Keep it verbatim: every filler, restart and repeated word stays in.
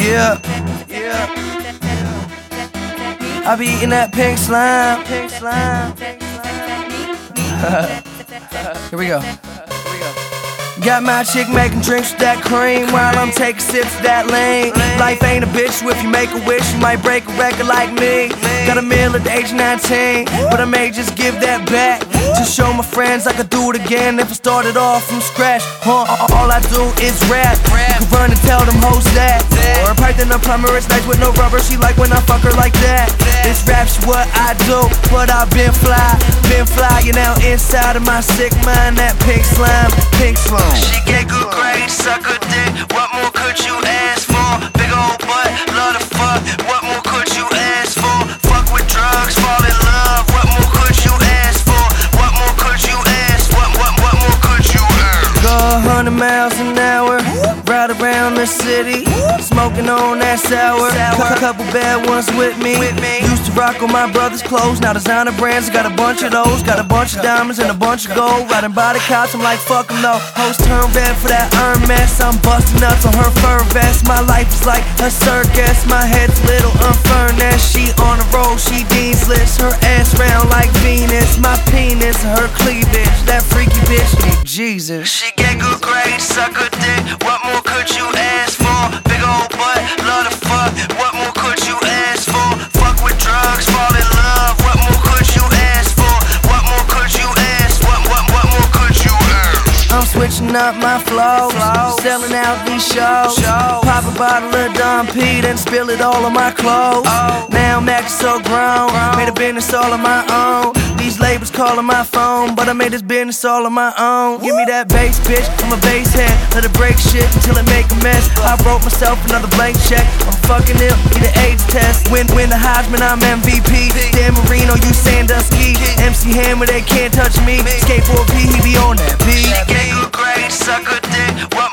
Yeah, yeah. I be eating that pink slime. Pink slime. Here we go. Here we go. Got my chick making drinks with that cream while I'm taking sips of that lean. Life ain't a bitch, so if you make a wish, you might break a record like me. Got a meal at the age of nineteen, but I may just give that back to show my friends I could do it again if I started off from scratch. Huh? All I do is rap. You can run and tell them hoes that. Or a python, a plumber, it's nice with no rubber. She like when I fuck her like that. This rap's what I do, but I've been fly, been fly. You know inside of my sick mind, that pink slime, pink slime. She get good grades, suck a dick. What more could you ask for? Big old butt, love to fuck. What more could you ask for? Fuck with drugs, fall in love. What more could you ask for? What more could you ask? What what what more could you ask? Go a hundred miles an hour, ride around the city, smoking on that sour. Couple bad ones with me. Used to rock on my brother's clothes, now designer brands. Got a bunch of those, got a bunch of diamonds and a bunch of gold. Riding by the cops, I'm like fuck 'em though. Hoes turn red for that Hermes. I'm busting nuts on her fur vest. My life is like a circus. My head's little unfurnished. She on the road, she Deansless. Her ass round like Venus. My penis, her cleavage. That freaky bitch need Jesus. She get good grades, suck a dick. What more could you ask for? Big old butt, love to fuck. What more could you ask for? Fuck with drugs, fall in love. What more could you ask for? What more could you ask? What what what more could you ask? I'm switching up my flows, selling out these shows. Pop a bottle of Dom P, then spill it all on my clothes. Now I'm acting so grown, made a business all on my own. These labels calling my phone, but I made this business all on my own. Give me that bass, bitch, I'm a bass head. Let it break shit until it make a mess. I wrote myself another blank check. I'm fucking ill, need an AIDS test. Win, win the Heisman, I'm M V P. Dan Marino, you Sandusky. M C Hammer, they can't touch me. Skateboard P, he be on that beat. She get good grades, suck a dick. What